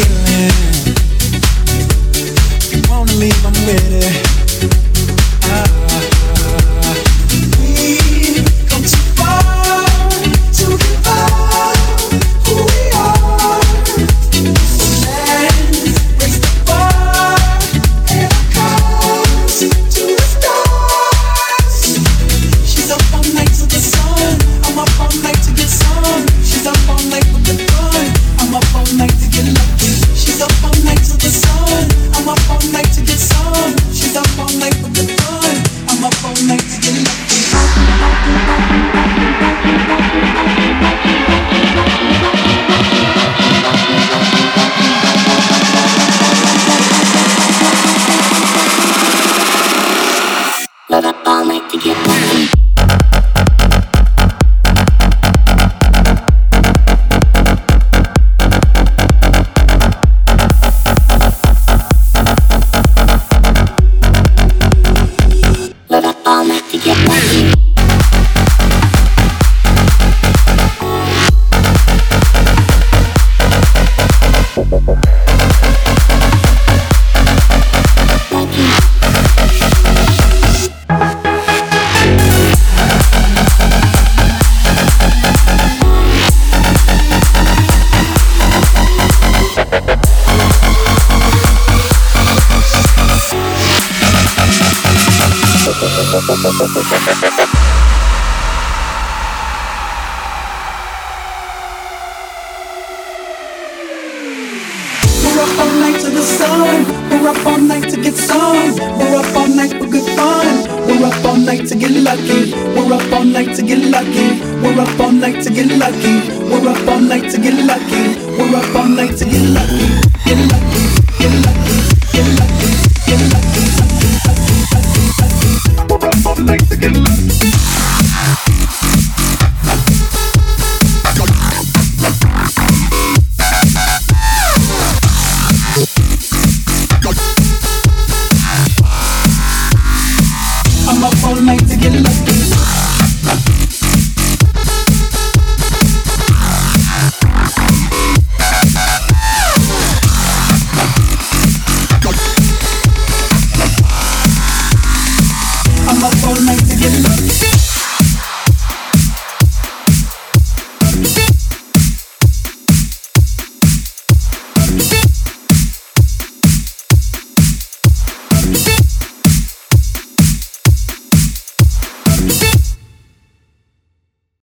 feeling. You wanna leave, I'm ready. We've come too far to give up who we are. So let's raise the bar and our cars to the stars. She's up all night to the sun. I'm up all night to get some. She's up all night with the fun. I'm up all night to get lucky. She's up all night to the sun. I'm up all night to get some. She's up all night with the fun. I'm up all night to get lucky. Load up all night to get lucky. Load up all night to get lucky. We're up all night to the sun. We're up all night to get some. We're up all night for good fun. We're up all night to get lucky. We're up all night to get lucky. We're up all night to get lucky. We're up all night to get lucky. We're up all night to get lucky.